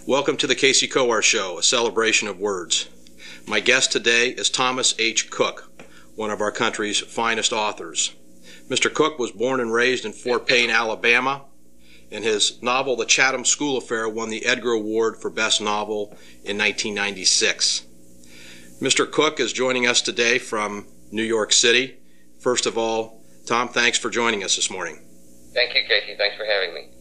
Welcome to the Casey Coar Show, a celebration of words. My guest today is Thomas H. Cook, one of our country's finest authors. Mr. Cook was born and raised in Fort Payne, Alabama, and his novel The Chatham School Affair won the Edgar Award for Best Novel in 1996. Mr. Cook is joining us today from New York City. First of all, Tom, thanks for joining us this morning. Thank you, Casey. Thanks for having me.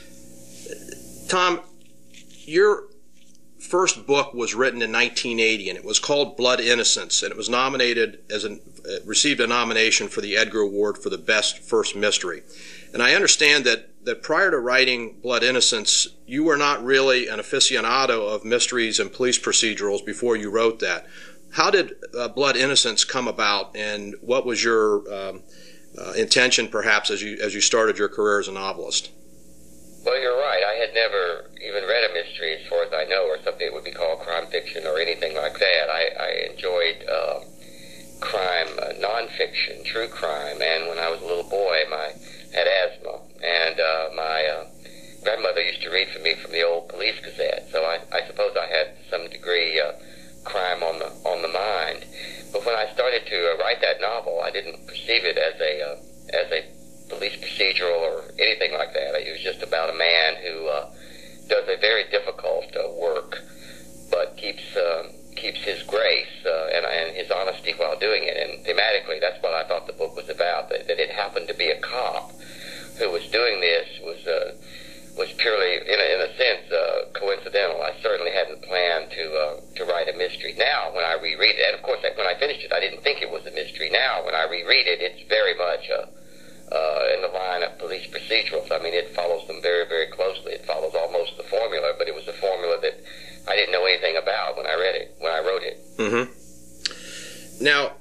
Tom, your first book was written in 1980, and it was called Blood Innocents, and it was received a nomination for the Edgar Award for the Best First Mystery. And I understand that prior to writing Blood Innocents, you were not really an aficionado of mysteries and police procedurals before you wrote that. How did Blood Innocents come about, and what was your intention, perhaps, as you started your career as a novelist? Well, you're right. I had never even read a mystery, as far as I know, or something that would be called crime fiction or anything like that. I enjoyed crime, nonfiction, true crime, and when I was a little boy, I had asthma, and my grandmother used to read for me from the old Police Gazette, so I suppose I had some degree crime on the mind. But when I started to write that novel, I didn't perceive it as a police procedural or anything like that. It was just about a man who does a very difficult work, but keeps his grace and his honesty while doing it. And thematically, that's what I thought the book was about. That it happened to be a cop who was doing this was purely, in a sense, coincidental. I certainly hadn't planned to write a mystery. Now, when I reread it, and of course, when I finished it, I didn't think it was a mystery. Now, when I reread it, it's very much in the line of police procedurals. I mean, it follows them very, very closely. It follows almost the formula, but it was a formula that I didn't know anything about when I wrote it. Mm-hmm. Now,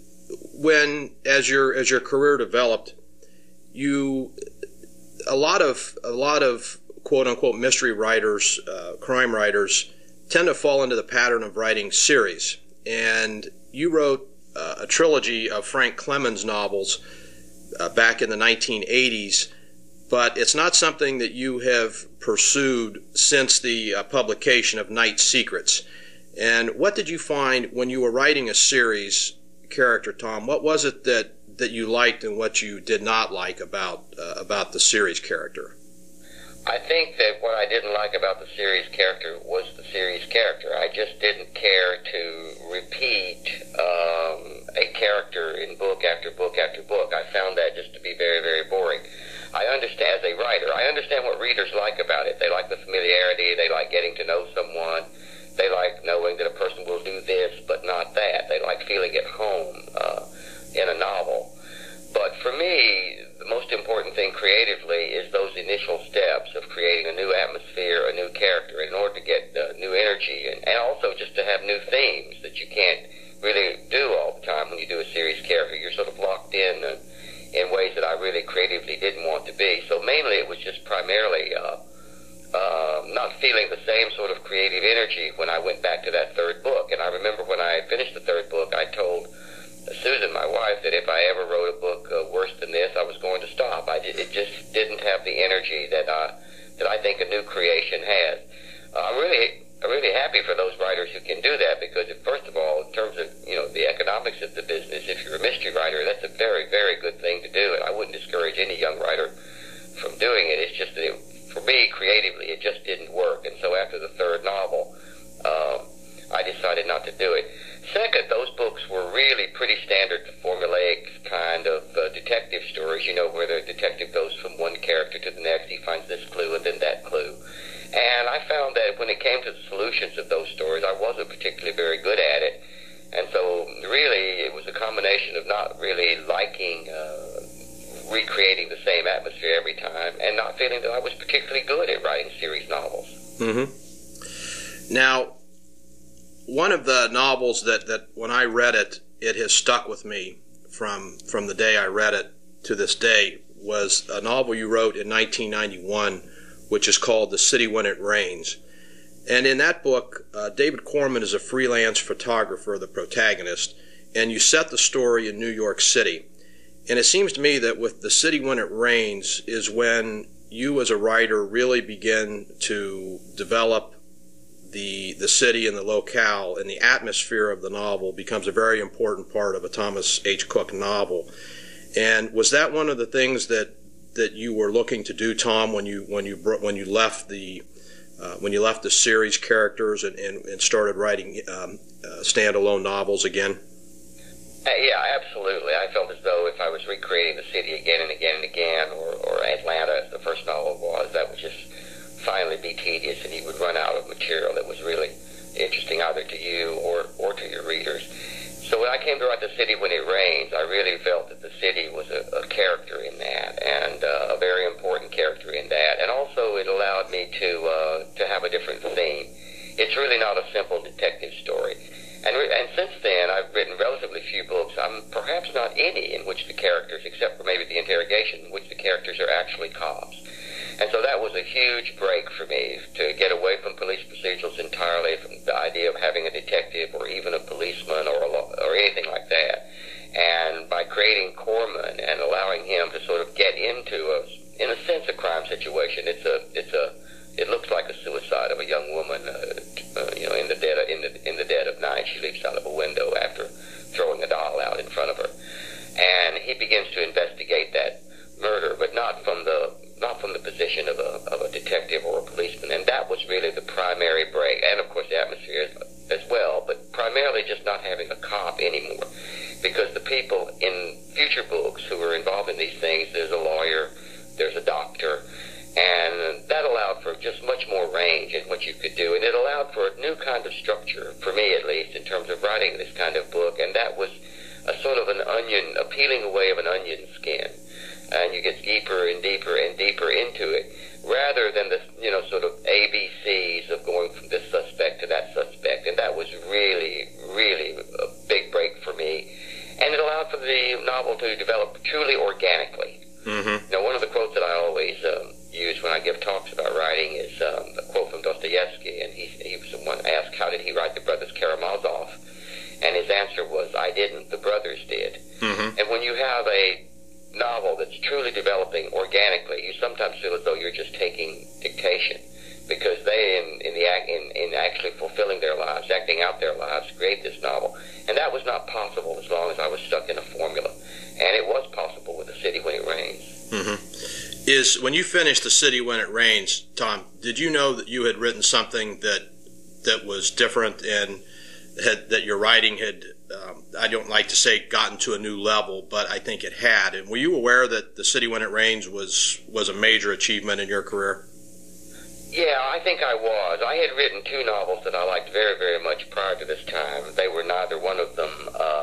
as your career developed, a lot of quote unquote mystery writers, crime writers, tend to fall into the pattern of writing series. And you wrote a trilogy of Frank Clemens novels back in the 1980s, but it's not something that you have pursued since the publication of Night Secrets. And what did you find when you were writing a series character, Tom? What was it that you liked and what you did not like about the series character? I think that what I didn't like about the series character was the series character. I just didn't care to repeat a character in book after book after book. I found that just to be very, very boring. I understand, as a writer, I understand what readers like about it. They like the familiarity. They like getting to know someone. They like knowing that a person will do this but not that. They like feeling at home in a novel. But for me, the most important thing creatively is those initial steps of creating a new atmosphere, a new character, in order to get new energy, and also just to have new themes that you can't really do all the time when you do a series character. You're sort of locked in ways that I really creatively didn't want to be. So mainly it was just primarily not feeling the same sort of creative energy when I went back to that third book. And I remember when I had finished the third book, I told Susan, my wife, that if I ever wrote a book worse than this, I was going to stop. It just didn't have the energy that I think a new creation has. I'm really happy for those writers who can do that, because first of all, in terms of the economics of the business, if you're a mystery writer, that's a very, very good thing to do, and I wouldn't discourage any young writer from doing it. It's just that for me, creatively, it just didn't work, and so after the third novel, I decided not to do it. Second, those books were really pretty standard, formulaic kind of detective stories, where the detective goes from one character to the next, he finds this clue and then that clue. And I found that when it came to the solutions of those stories, I wasn't particularly very good at it. And so really it was a combination of not really liking recreating the same atmosphere every time, and not feeling that I was particularly good at writing series novels. Mm-hmm. Now, one of the novels that when I read it, it has stuck with me from the day I read it to this day, was a novel you wrote in 1991, which is called The City When It Rains. And in that book, David Corman is a freelance photographer, the protagonist, and you set the story in New York City. And it seems to me that with The City When It Rains is when you as a writer really begin to develop the city and the locale and the atmosphere of the novel becomes a very important part of a Thomas H. Cook novel. And was that one of the things that you were looking to do, Tom, when you left the series characters and started writing standalone novels again? Yeah, absolutely. I felt as though if I was recreating the city again and again and again, or Atlanta, as the first novel was, that would just finally be tedious, and you would run out of material that was really interesting either to you or to your readers. So when I came to write The City When It Rains, I really felt that the city was a character in that, and a very important character in that. And also it allowed me to have a different theme. It's really not a simple detective story. And since then, I've written relatively few books, perhaps not any, in which the characters, except for maybe The Interrogation, in which the characters are actually cops. And so that was a huge break for me, to get away from police procedurals entirely, from the idea of having a detective or even a policeman or anything like that. And by creating Corman and allowing him to sort of get into in a sense, a crime situation, it looks like a suicide of a young woman, in the dead of night. She leaps out of a window after throwing a doll out in front of her, and he begins to investigate that murder, but not from the position of a detective or a policeman. And that was really the primary break, and of course the atmosphere as well, but primarily just not having a cop anymore, because the people in future books who were involved in these things, there's a lawyer, there's a doctor, and that allowed for just much more range in what you could do, and it allowed for a new kind of structure, for me at least, in terms of writing this kind of book, and that was a sort of an onion, a peeling away of an onion skin, and you get deeper and deeper and deeper into it, rather than the, sort of ABCs of going from this suspect to that suspect, and that was really, really a big break for me, and it allowed for the novel to develop truly organically. Mm-hmm. Now, one of the quotes that I always use when I give talks about writing is a quote from Dostoevsky, and he was the one asked, how did he write The Brothers Karamazov? And his answer was, I didn't, the brothers did. Mm-hmm. And when you have a novel that's truly developing organically, you sometimes feel as though you're just taking dictation, because they, in actually fulfilling their lives, acting out their lives, create this novel. And that was not possible as long as I was stuck in a formula. And it was possible with The City When It Rains. Mm-hmm. When you finished The City When It Rains, Tom, did you know that you had written something that was different and that your writing had, I don't like to say gotten to a new level, but I think it had. And were you aware that The City When It Rains was a major achievement in your career? Yeah, I think I was. I had written two novels that I liked very, very much prior to this time. They were neither one of them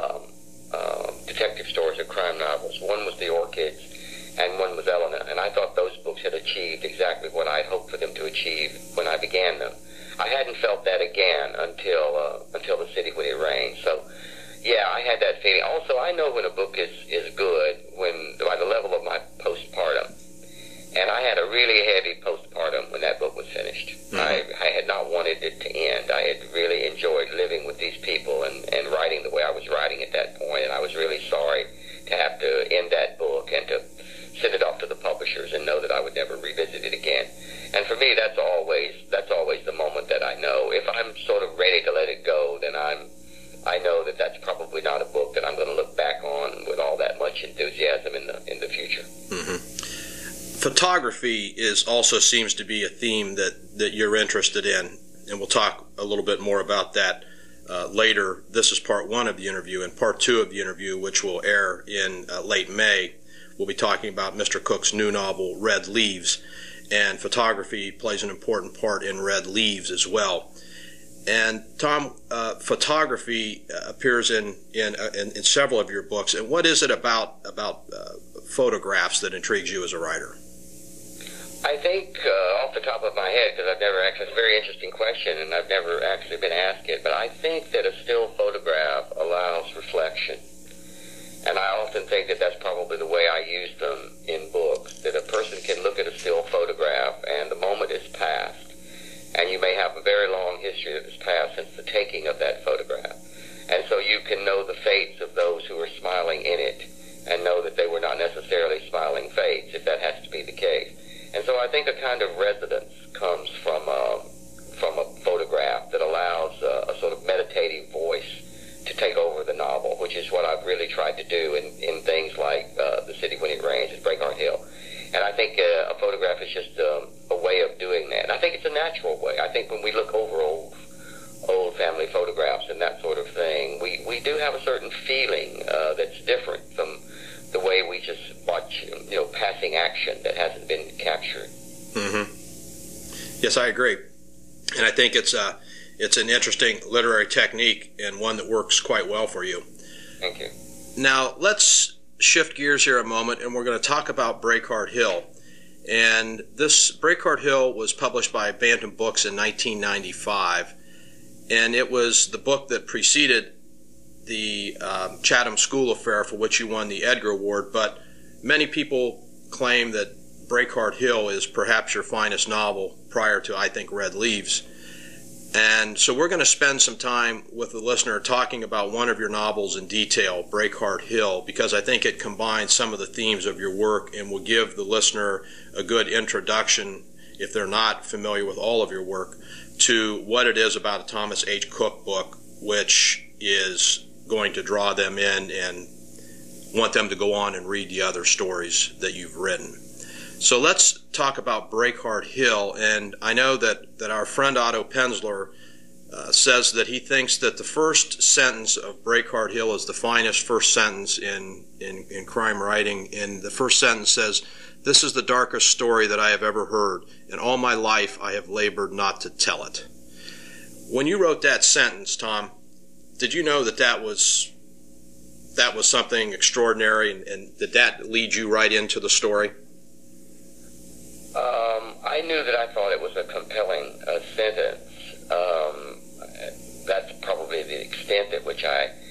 detective stories or crime novels. One was The Orchids, and one was Elena. And I thought those books had achieved exactly what I hoped for them to achieve when I began them. I hadn't felt that again until The City When It Rains. So, yeah, I had that feeling. Also, I know when a book is good by the level of my postpartum. And I had a really heavy postpartum when that book was finished. Mm-hmm. I had not wanted it to end. I had really enjoyed living with these people and writing the way I was writing at that point. And I was really sorry to have to end that book and to send it off to the publishers and know that I would never revisit it again. And for me, that's always the moment that I know. If I'm sort of ready to let it go, then I know that that's probably not a book that I'm going to look back on with all that much enthusiasm in the future. Mm-hmm. Photography also seems to be a theme that you're interested in, and we'll talk a little bit more about that later. This is part one of the interview, and part two of the interview, which will air in late May, we'll be talking about Mr. Cook's new novel, Red Leaves, and photography plays an important part in Red Leaves as well. And Tom, photography appears in several of your books, and what is it about photographs that intrigues you as a writer? I think off the top of my head, because it's a very interesting question, and I've never actually been asked it, but I think that a still photograph allows reflection. And I often think that that's probably the way I use them in books, that a person can look at a still photograph and the moment is past, and you may have a very long history that has passed since the taking of that photograph. And so you can know the fates of those who are smiling in it and know that they were not necessarily smiling fates, if that has to be the case. And so I think a kind of resonance comes from a photograph I've really tried to do in things like The City When It Rains and Breakheart Hill. And I think a photograph is just a way of doing that. And I think it's a natural way. I think when we look over old family photographs and that sort of thing, we do have a certain feeling that's different from the way we just watch, passing action that hasn't been captured. Mm-hmm. Yes, I agree. And I think it's an interesting literary technique and one that works quite well for you. Thank you. Now, let's shift gears here a moment, and we're going to talk about Breakheart Hill. And this Breakheart Hill was published by Bantam Books in 1995, and it was the book that preceded the Chatham School Affair, for which you won the Edgar Award. But many people claim that Breakheart Hill is perhaps your finest novel prior to, I think, Red Leaves. And so we're going to spend some time with the listener talking about one of your novels in detail, Breakheart Hill, because I think it combines some of the themes of your work and will give the listener a good introduction, if they're not familiar with all of your work, to what it is about a Thomas H. Cook book, which is going to draw them in and want them to go on and read the other stories that you've written. So let's talk about Breakheart Hill, and I know that our friend Otto Penzler says that he thinks that the first sentence of Breakheart Hill is the finest first sentence in crime writing, and the first sentence says, "This is the darkest story that I have ever heard. In all my life I have labored not to tell it." When you wrote that sentence, Tom, did you know that was something extraordinary, and did that lead you right into the story? I knew that I thought it was a compelling sentence. That's probably the extent at which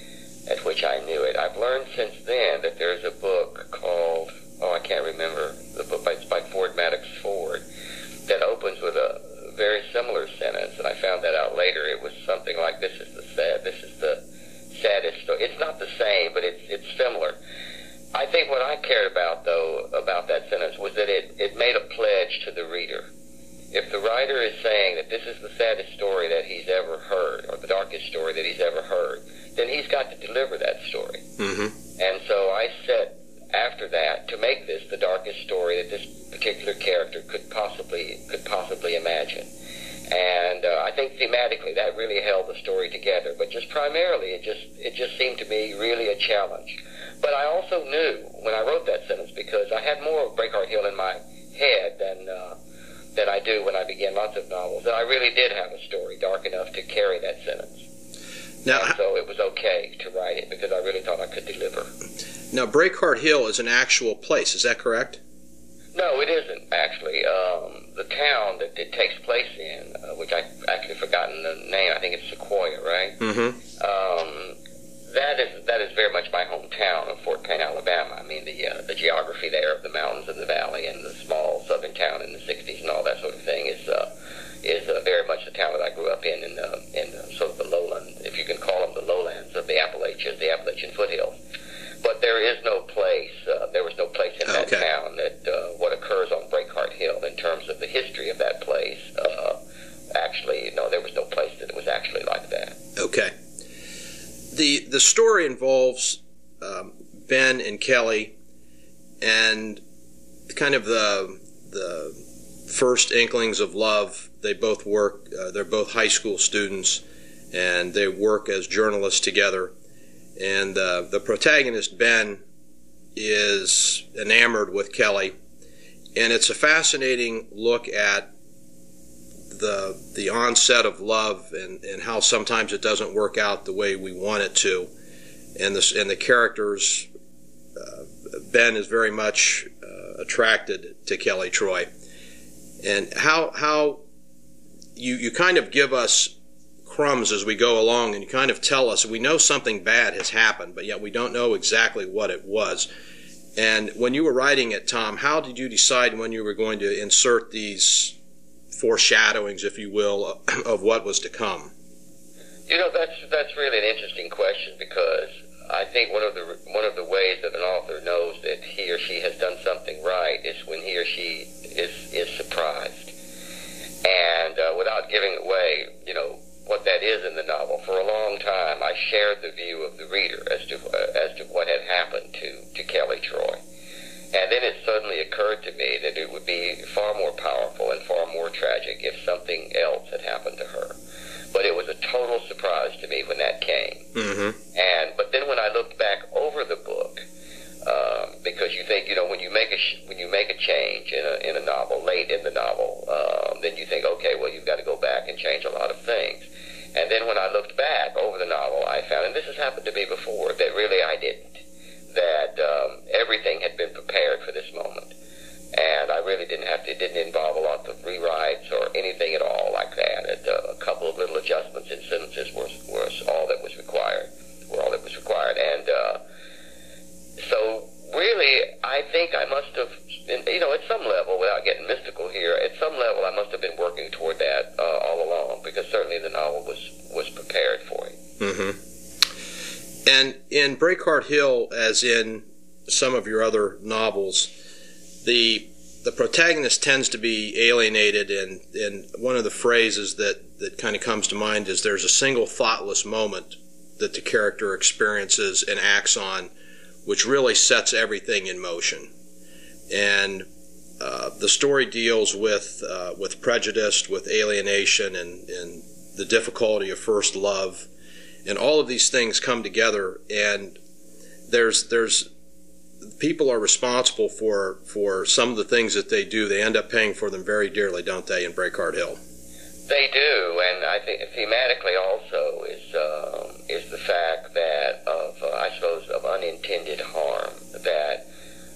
I knew it. I've learned since then that there's a book called, I can't remember the book, it's by Ford Maddox Ford, that opens with a very similar sentence, and I found that out later. It was something like, this is the saddest story. It's not the same, but it's similar. I think what I cared about, though, about that sentence was that it made a pledge to the reader. If the writer is saying that this is the saddest story that he's ever heard, or the darkest story that he's ever heard, then he's got to deliver that story. Mm-hmm. And so I set, after that, to make this the darkest story that this particular character could possibly imagine. And I think thematically that really held the story together. But just primarily, it just seemed to me really a challenge. But I also knew when I wrote that sentence, because I had more of Breakheart Hill in my head than I do when I begin lots of novels, that I really did have a story dark enough to carry that sentence. Now, and so it was okay to write it because I really thought I could deliver. Now, Breakheart Hill is an actual place, is that correct? No, it isn't, actually. The town that it takes place in, which I've actually forgotten the name, I think it's Sequoia, right? Mm-hmm. That is very much my hometown of Fort Payne, Alabama. I mean, the geography there of the mountains and the valley and the small southern town in the 60s and all that sort of thing is very much the town that I grew up in sort of the lowland, if you can call them the lowlands of the Appalachians, the Appalachian foothills. But there was no place in that town that what occurs on Breakheart Hill in terms of the history of that place. Actually, no, there was no place that it was actually like that. Okay. The story involves Ben and Kelly, and kind of the first inklings of love. They both work. They're both high school students, and they work as journalists together. And the protagonist, Ben, is enamored with Kelly, and it's a fascinating look at the onset of love and how sometimes it doesn't work out the way we want it to. And the characters, Ben is very much attracted to Kelly Troy. And how you kind of give us crumbs as we go along, and you kind of tell us we know something bad has happened, but yet we don't know exactly what it was. And when you were writing it, Tom, how did you decide when you were going to insert these foreshadowings, if you will, of what was to come? You know, that's really an interesting question, because I think one of the ways that an author knows that he or she has done something right is when he or she is surprised. And without giving away, what that is in the novel, for a long time I shared the view of the reader as to else had happened to her. But it was a total surprise to me when that came. Mm-hmm. But then when I looked back over the book, because you think, when you make a change in a novel, late in the novel, then you think, okay, well, you've got to go back and change a lot of things. And then when I looked back over the novel, I found, and this has happened to me before, that really I didn't. That everything had been prepared for this moment. And I really didn't have to, it didn't involve a lot of rewrites or anything at all like that. A couple of little adjustments in sentences was all that was required. And so really, I think I must have, at some level, without getting mystical here, at some level I must have been working toward that all along, because certainly the novel was prepared for it. Mm-hmm. And in Breakheart Hill, as in some of your other novels, the protagonist tends to be alienated, and one of the phrases that kind of comes to mind is there's a single thoughtless moment that the character experiences and acts on, which really sets everything in motion. And the story deals with prejudice, with alienation, and the difficulty of first love, and all of these things come together. And there's people are responsible for some of the things that they do. They end up paying for them very dearly, don't they, in Breakheart Hill? They do, and I think thematically also is the fact that of unintended harm, that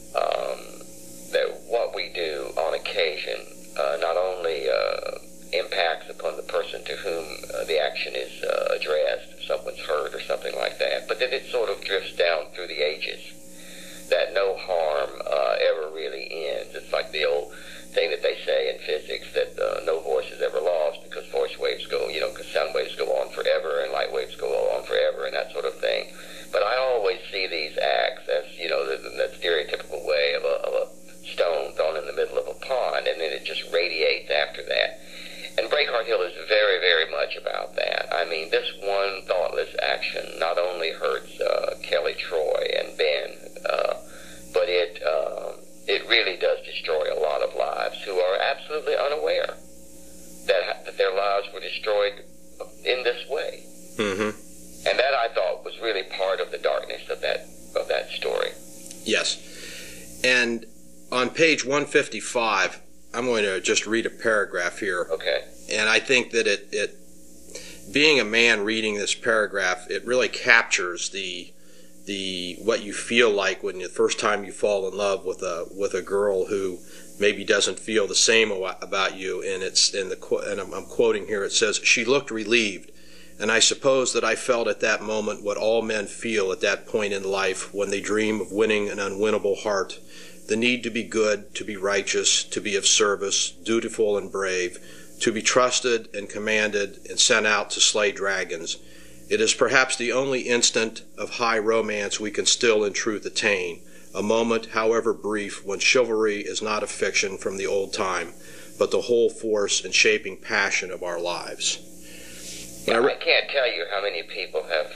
what we do on occasion not only impacts upon the person to whom the action is addressed, if someone's hurt or something like that, but that it sort of drifts down through the ages, that no harm ever really ends. It's like the old thing that they say in physics, that no voice is ever lost, because voice waves go, because sound waves go on forever and light waves go on forever and that sort of thing. But I always see these acts as, that stereotypical way of a stone thrown in the middle of a pond, and then it just radiates after that. And Breakheart Hill is very, very much about that. I mean, this one thoughtless action not only hurts Kelly Troy and Ben, but it really does destroy a lot of lives who are absolutely unaware that their lives were destroyed in this way. Mm-hmm. And that, I thought, was really part of the darkness of that story. Yes. And on page 155, I'm going to just read a paragraph here. Okay. And I think that it being a man reading this paragraph, it really captures the what you feel like when the first time you fall in love with a girl who maybe doesn't feel the same about you. And I'm quoting here. It says, "She looked relieved, and I suppose that I felt at that moment what all men feel at that point in life when they dream of winning an unwinnable heart, the need to be good, to be righteous, to be of service, dutiful and brave, to be trusted and commanded and sent out to slay dragons. It is perhaps the only instant of high romance we can still in truth attain, a moment, however brief, when chivalry is not a fiction from the old time, but the whole force and shaping passion of our lives." Yeah, I can't tell you how many people have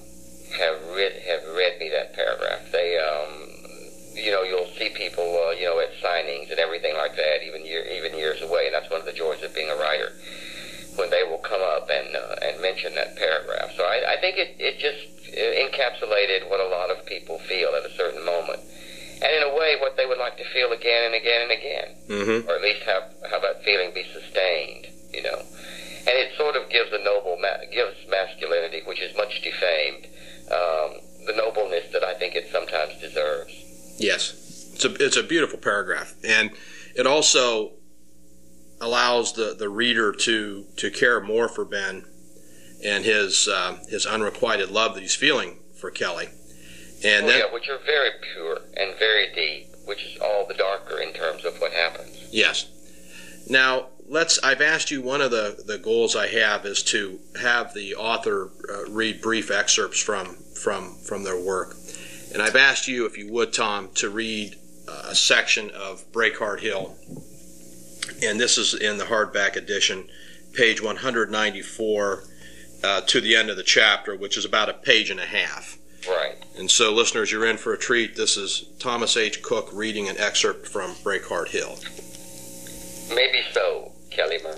read me that paragraph. They, you'll see people, at signings and everything like that, even years away, and that's one of the joys of being a writer, when they will come up and mention that paragraph. So I think it just encapsulated what a lot of people feel at a certain moment, and in a way what they would like to feel again and again and again, mm-hmm. or at least have that feeling be sustained, And it sort of gives gives masculinity, which is much defamed, the nobleness that I think it sometimes deserves. Yes, it's a beautiful paragraph, and it also allows the reader to care more for Ben and his unrequited love that he's feeling for Kelly. And which are very pure and very deep, which is all the darker in terms of what happens. Yes. Now, I've asked you, one of the goals I have is to have the author read brief excerpts from their work. And I've asked you, if you would, Tom, to read a section of Breakheart Hill. And this is in the hardback edition, page 194 to the end of the chapter, which is about a page and a half. Right. And so, listeners, you're in for a treat. This is Thomas H. Cook reading an excerpt from Breakheart Hill. "Maybe so," Kelly murmured.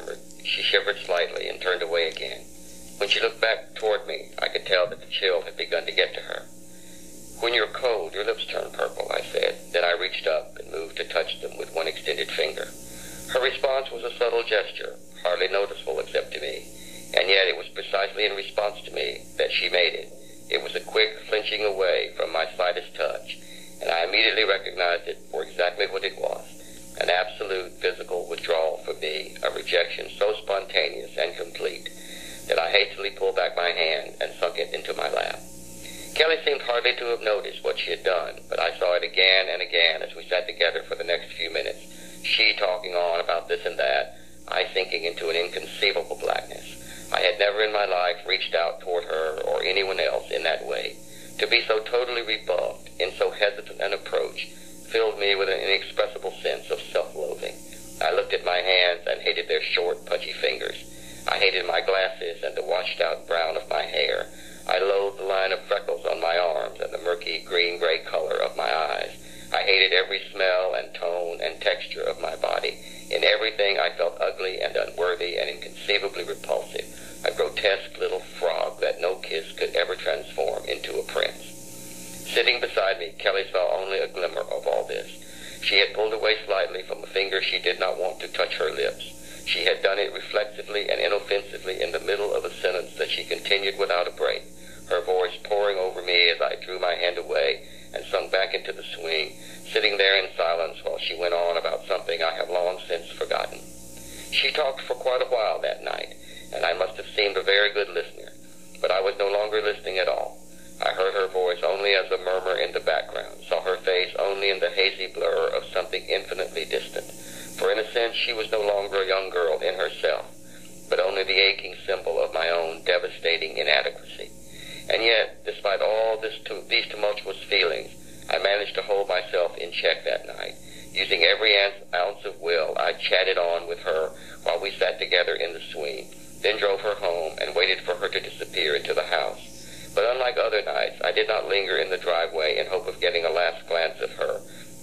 She shivered slightly and turned away again. When she looked back toward me, I could tell that the chill had begun to get to her. "When you're cold, your lips turn purple," I said. Then I reached up and moved to touch them with one extended finger. Her response was a subtle gesture, hardly noticeable except to me, and yet it was precisely in response to me that she made it. It was a quick flinching away from my slightest touch, and I immediately recognized it for exactly what it was, an absolute physical withdrawal from me, a rejection so spontaneous and complete that I hastily pulled back my hand and sunk it into my lap. Kelly seemed hardly to have noticed what she had done, but I saw it again and again as we sat together for the next few minutes, she talking on about this and that, I sinking into an inconceivable blackness. I had never in my life reached out toward her or anyone else in that way. To be so totally rebuffed in so hesitant an approach filled me with an inexpressible sense of self-loathing. I looked at my hands and hated their short, pudgy fingers. I hated my glasses and the washed-out brown of my hair. I loathed the line of freckles on my arms and the murky green-gray color of my eyes. I hated every smell and tone and texture of my body. In everything I felt ugly and unworthy and inconceivably repulsive, a grotesque little frog that no kiss could ever transform into a prince. Sitting beside me, Kelly saw only a glimmer of all this. She had pulled away slightly from a finger she did not want to touch her lips. She had done it reflexively and inoffensively in the middle of a sentence that she continued without a break, her voice pouring over me as I drew my hand away and sunk back into the swing, sitting there in silence while she went on about something I have long since forgotten. She talked for quite a while that night, and I must have seemed a very good listener, but I was no longer listening at all. I heard her voice only as a murmur in the background, saw her face only in the hazy blur of something infinitely distant, for in a sense she was no longer a young girl in herself, but only the aching symbol of my own devastating inadequacy. And yet, despite all these tumultuous feelings, I managed to hold myself in check that night. Using every ounce of will, I chatted on with her while we sat together in the swing, then drove her home and waited for her to disappear into the house. But unlike other nights, I did not linger in the driveway in hope of getting a last glance of her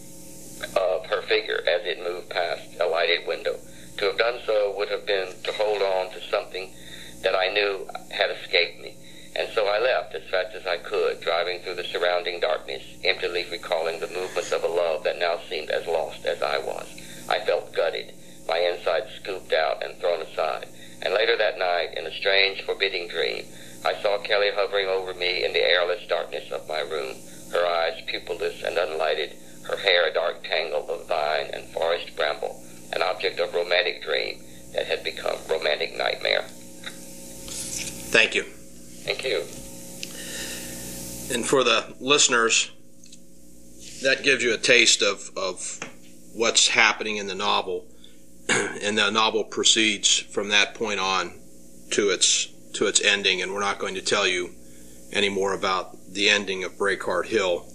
figure as it moved past a lighted window. To have done so would have been to hold on to something that I knew had escaped me. And so I left as fast as I could, driving through the surrounding darkness, emptily recalling the movements of a love that now seemed as lost as I was. I felt gutted, my insides scooped out and thrown aside. And later that night, in a strange, forbidding dream, I saw Kelly hovering over me in the airless darkness of my room, her eyes pupilless and unlighted, her hair a dark tangle of vine and forest bramble, an object of romantic dream that had become romantic nightmare. Thank you. Thank you. And for the listeners, that gives you a taste of what's happening in the novel, and the novel proceeds from that point on to its ending, and we're not going to tell you any more about the ending of Breakheart Hill.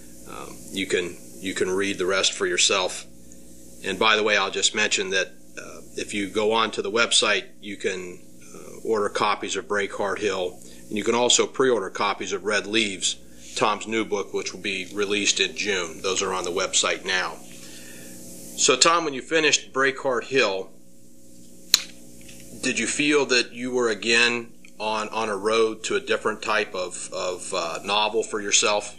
You can read the rest for yourself. And by the way, I'll just mention that if you go on to the website, you can order copies of Breakheart Hill, and you can also pre-order copies of Red Leaves, Tom's new book, which will be released in June. Those are on the website now. So, Tom, when you finished Breakheart Hill, did you feel that you were again on a road to a different type of novel for yourself?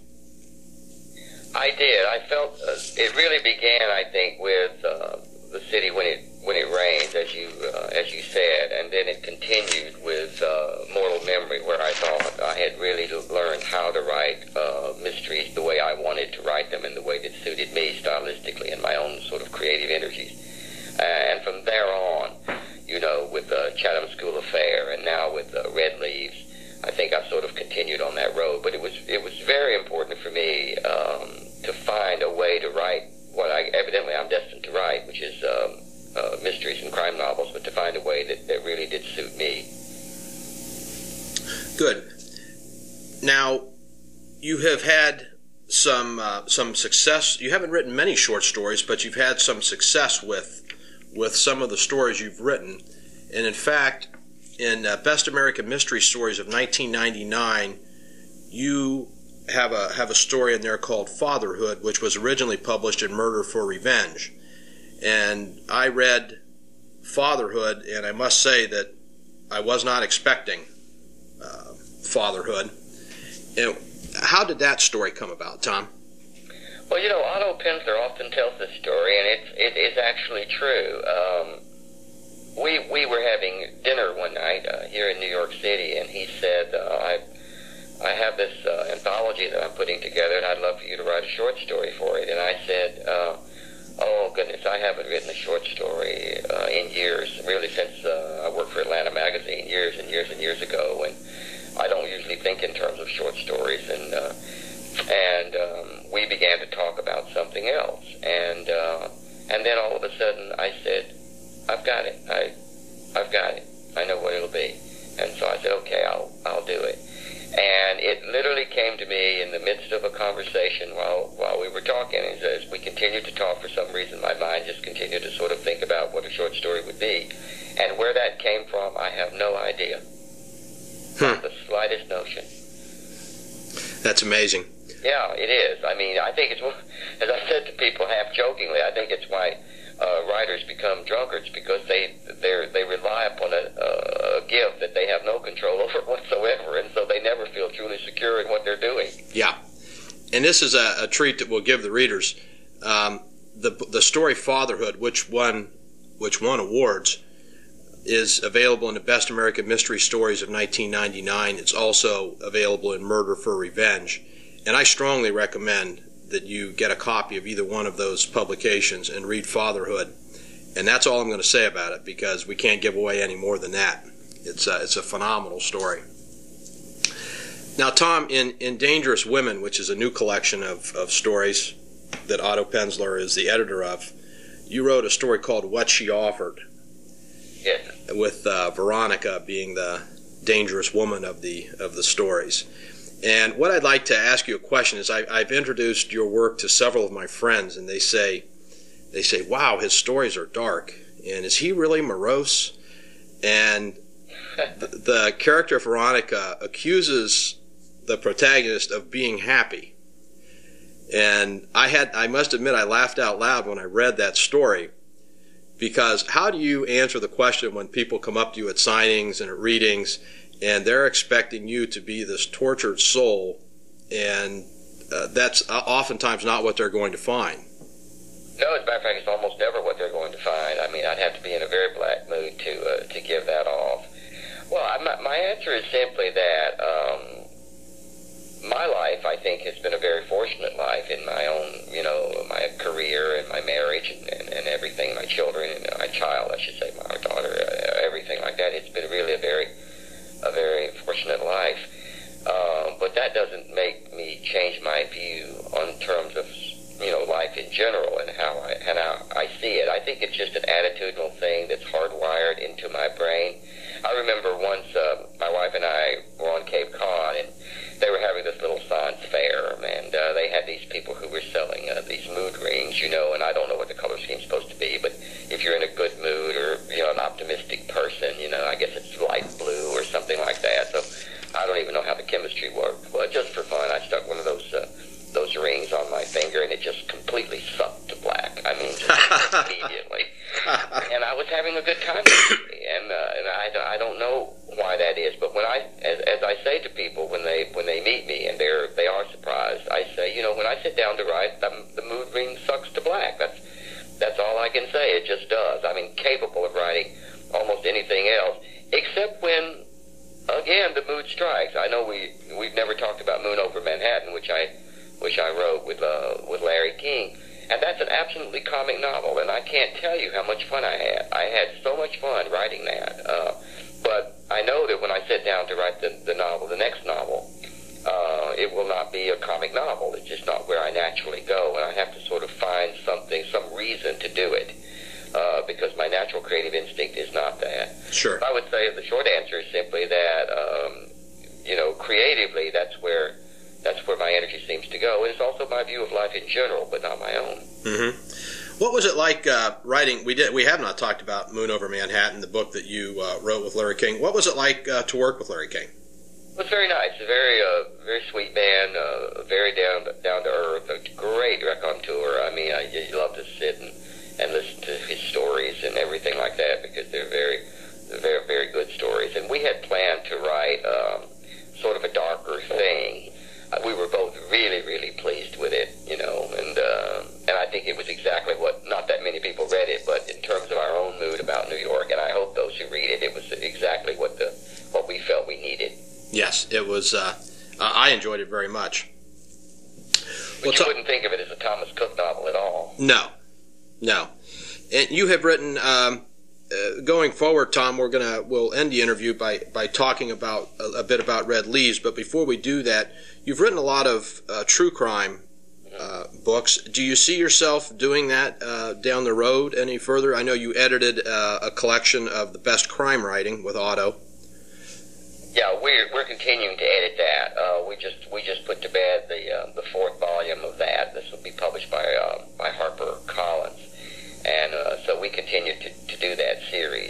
I did. I felt it really began, I think, with the city when it rains, as you said, and then it continued with Mortal Memory, where I thought I had really learned how to write mysteries the way I wanted to write them, in the way that suited me stylistically and my own sort of creative energies. And from there on, with the Chatham School Affair, and now with Red Leaves, I think I sort of continued on that road. But it was very important for me to find a way to write what evidently I'm destined to write, which is mysteries and crime novels, but to find a way that really did suit me. Good. Now, you have had some success. You haven't written many short stories, but you've had some success with some of the stories you've written. And in fact, in Best American Mystery Stories of 1999, you have a story in there called Fatherhood, which was originally published in Murder for Revenge. And I read fatherhood, and I must say that I was not expecting fatherhood. And how did that story come about, Tom? Well, Otto Penzler often tells this story, and it is actually true. We were having dinner one night here in New York City, and he said, I have this anthology that I'm putting together, and I'd love for you to write a short story for it. And I said, oh, goodness, I haven't written a short story in years, really since I worked for Atlanta Magazine years and years and years ago, and I don't usually think in terms of short stories. And we began to talk about something else. And then all of a sudden I said, I've got it. I've got it. I know what it'll be. And so I said, okay, I'll do it. And it literally came to me in the midst of a conversation while we were talking. And as we continued to talk, for some reason, my mind just continued to sort of think about what a short story would be. And where that came from, I have no idea. Not the slightest notion. That's amazing. Yeah, it is. I mean, I think it's, as I said to people half jokingly, I think it's why writers become drunkards, because they rely upon a gift that they have no control over whatsoever, and so they never feel truly secure in what they're doing. Yeah, and this is a treat that we'll give the readers. The story Fatherhood, which won awards, is available in the Best American Mystery Stories of 1999. It's also available in Murder for Revenge, and I strongly recommend that you get a copy of either one of those publications and read Fatherhood. And that's all I'm going to say about it, because we can't give away any more than that. It's a phenomenal story. Now, Tom, in Dangerous Women, which is a new collection of stories that Otto Penzler is the editor of, you wrote a story called What She Offered. Yes. With Veronica being the dangerous woman of the stories. And what I'd like to ask you a question is, I've introduced your work to several of my friends, and they say, wow, his stories are dark. And is he really morose? And the character Veronica accuses the protagonist of being happy. And I must admit, I laughed out loud when I read that story, because how do you answer the question when people come up to you at signings and at readings, and they're expecting you to be this tortured soul, and that's oftentimes not what they're going to find? No, as a matter of fact, it's almost never what they're going to find. I mean, I'd have to be in a very black mood to give that off. Well, my answer is simply that my life, I think, has been a very fortunate life in my own, my career and my marriage and everything, my children and my child, I should say, my daughter, everything like that. It's been really a very fortunate life. But that doesn't make me change my view on terms of, life in general and how I see it. I think it's just an attitudinal thing that's hardwired into my brain. I remember once my wife and I were on Cape Cod, and they were having this little science fair, and they had these people who were selling these mood rings, and I don't know what the color scheme's supposed to be, but if you're in a good mood or, an optimistic person, I guess it's light blue or something like that. So I don't even know how the chemistry worked. But just for fun, I stuck one of those rings on my finger, and it just completely sucked to black. I mean, just immediately. And I was having a good time, and I don't know why that is, but when as I say to people when they meet me and they are surprised, I say, when I sit down to write, the mood ring sucks to black. That's all I can say. It just does. I'm incapable of writing almost anything else, except when, again, the mood strikes. I know we've never talked about Moon Over Manhattan, which I wrote with Larry King. And that's an absolutely comic novel, and I can't tell you how much fun I had. I had so much fun writing that. But I know that when I sit down to write the next novel, it will not be a comic novel. It's just not where I naturally go, and I have to sort of find some reason to do it, because my natural creative instinct is not that. Sure. I would say the short answer is simply that, creatively, that's where my energy seems to go. And it's also my view of life in general, but not my own. Mm-hmm. What was it like writing? We have not talked about Moon Over Manhattan, the book that you wrote with Larry King. What was it like to work with Larry King? It was very nice. A very sweet man, very down to earth, a great raconteur. I mean, you love to sit and listen to his stories and everything like that, because they're very, very good stories. And we had planned to write sort of a darker thing. We were both really, really pleased with it, you know, and I think it was exactly what, not that many people read it, but in terms of our own mood about New York, and I hope those who read it, it was exactly what we felt we needed. Yes, it was. I enjoyed it very much. But you wouldn't think of it as a Thomas Cook novel at all. No. And you have written. Going forward, Tom, we'll end the interview by talking about a bit about Red Leaves. But before we do that, you've written a lot of true crime books. Do you see yourself doing that down the road any further? I know you edited a collection of the best crime writing with Otto. Yeah, we're continuing to edit that. We just put to bed the fourth volume of that. This will be published by HarperCollins. And so we continue to do that series.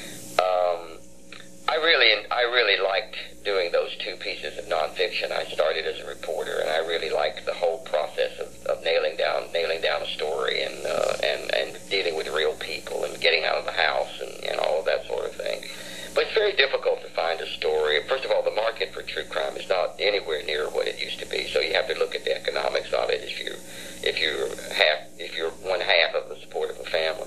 I really liked doing those two pieces of nonfiction. I started as a reporter, and I really liked the whole process of nailing down a story and dealing with real people and getting out of the house and all of that sort of thing. But it's very difficult to find a story. First of all, the market for true crime is not anywhere near what it used to be. So you have to look at the economics of it if you're one half of the support of a family.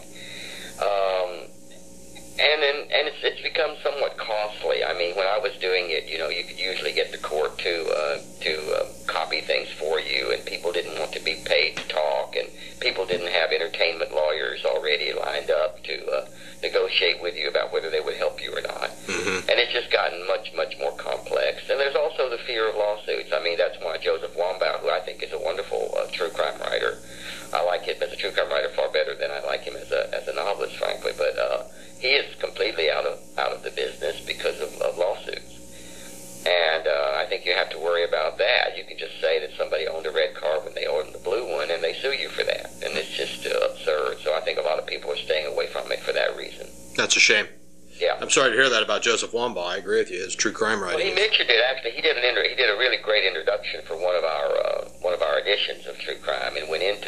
And it's become somewhat costly. I mean, when I was doing it, you know, you could usually get the court to copy things for you, and people didn't want to be paid to talk, and people didn't have entertainment lawyers already lined up to negotiate with you about whether they would help you or not. Mm-hmm. And it's just gotten much, much more complex. And there's also the fear of lawsuits. I mean, that's why Joseph Wambaugh, who I think is a wonderful true crime writer, I like him as a true crime writer far better than I like him as a novelist, frankly. But he is completely out of the business because of lawsuits. And I think you have to worry about that. You can just say that somebody owned a red car when they owned the blue one, and they sue you for that. And it's just absurd. So I think a lot of people are staying away from it for that reason. That's a shame. Yeah. I'm sorry to hear that about Joseph Wambaugh. I agree with you. His true crime writing. Well, he mentioned it actually. He did a really great introduction for one of our editions of True Crime, and went into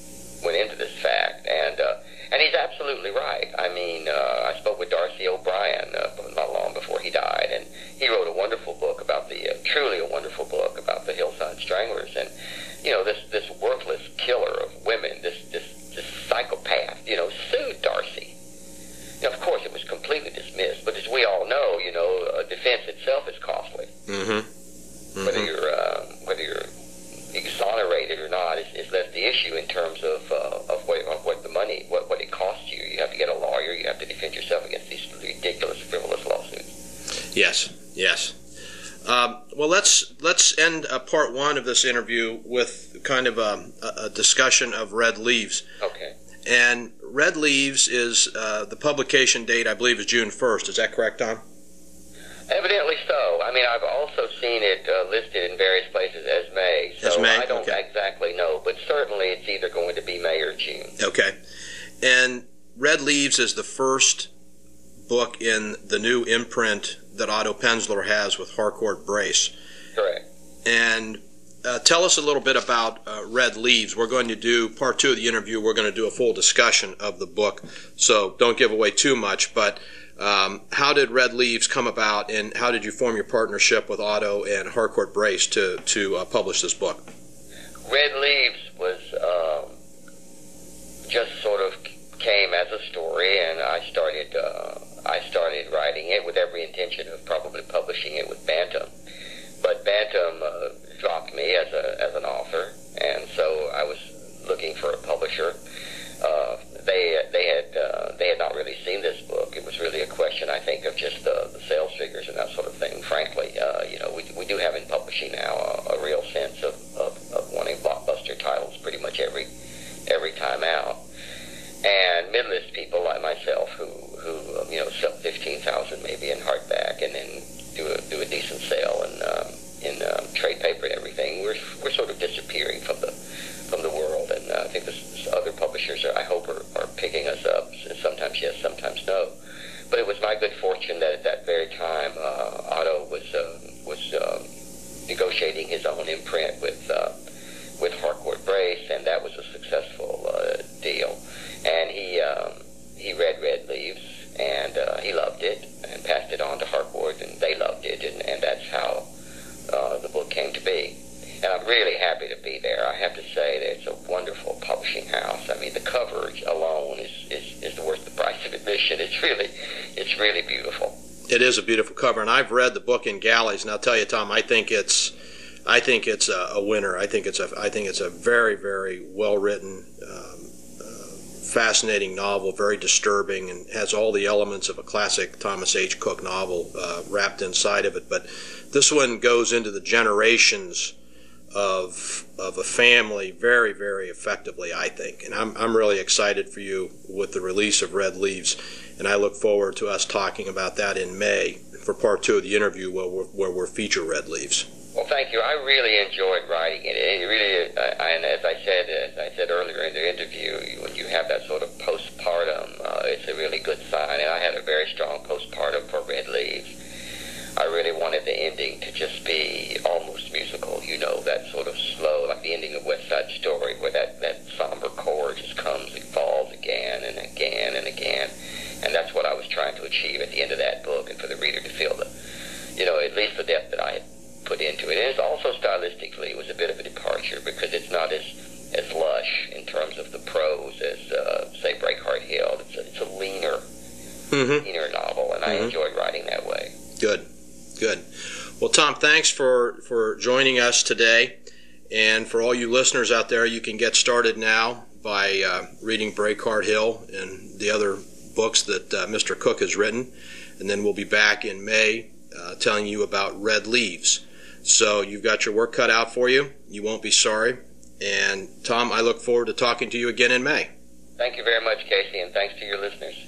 this fact. And he's absolutely right. I mean, I spoke with Darcy O'Brien not long before he died, and he wrote a wonderful book about truly a wonderful book about the Hillside Stranglers, and you know, this worthless killer of women, this psychopath, you know, sued Darcy. You know, of course, it was completely dismissed, but as we all know, you know, defense itself is costly. Mm-hmm. Mm-hmm. Whether you're exonerated or not is less the issue in terms of what the money, what it costs you. You have to get a lawyer. You have to defend yourself against these ridiculous, frivolous lawsuits. Yes. Well, let's end part one of this interview with kind of a discussion of Red Leaves. Okay. And Red Leaves is the publication date, I believe, is June 1st. Is that correct, Tom? Evidently so. I mean, I've also seen it listed in various places as May. So I don't exactly know, but certainly it's either going to be May or June. Okay. And Red Leaves is the first book in the new imprint that Otto Penzler has with Harcourt Brace. Correct. And tell us a little bit about Red Leaves. We're going to do part two of the interview. We're going to do a full discussion of the book, so don't give away too much. But how did Red Leaves come about, and how did you form your partnership with Otto and Harcourt Brace to publish this book? Red Leaves was just sort of came as a story, and I started writing it with every intention of probably publishing it with Bantam. But Bantam dropped me as an author, and so I was looking for a publisher. They had not really seen this book. It was really a question, I think, of just the sales figures and that sort of thing. Frankly, you know, we do have in publishing now a real sense of wanting blockbuster titles pretty much every time out. And mid-list people like myself who you know, sell 15,000 maybe in hardback and then do a decent sale in trade paper and everything, we're sort of disappearing from the world. And I think this other publishers I hope are picking us up. Sometimes yes, sometimes no. But it was my good fortune that at that very time Otto was negotiating his own imprint with Harcourt Brace, and that was a successful deal. And he came to be. And I'm really happy to be there. I have to say that it's a wonderful publishing house. I mean, the coverage alone is worth the price of admission. It's really beautiful. It is a beautiful cover, and I've read the book in galleys, and I'll tell you, Tom, I think it's a winner. I think it's a very, very well written, fascinating novel, very disturbing, and has all the elements of a classic Thomas H. Cook novel wrapped inside of it. But this one goes into the generations of a family very, very effectively, I think. And I'm really excited for you with the release of Red Leaves, and I look forward to us talking about that in May for part 2 of the interview where we'll feature Red Leaves. Well, thank you. I really enjoyed writing it. It really, and as I said earlier in the interview, when you have that sort of postpartum, it's a really good sign. And I had a very strong postpartum for Red Leaves. I really wanted the ending to just be almost musical, you know, that sort of slow, like the ending of West Side Story, where that somber chord just comes and falls again and again and again. And that's what I was trying to achieve at the end of that book, and for the reader to feel the, you know, at least the depth that I had put into it. And it's also stylistically, it was a bit of a departure because it's not as lush in terms of the prose as, say, Breakheart Hill. It's a leaner novel, and I enjoyed writing that way. Good. Well, Tom, thanks for joining us today. And for all you listeners out there, you can get started now by reading Breakheart Hill and the other books that Mr. Cook has written. And then we'll be back in May telling you about Red Leaves. So you've got your work cut out for you. You won't be sorry. And Tom, I look forward to talking to you again in May. Thank you very much, Casey, and thanks to your listeners.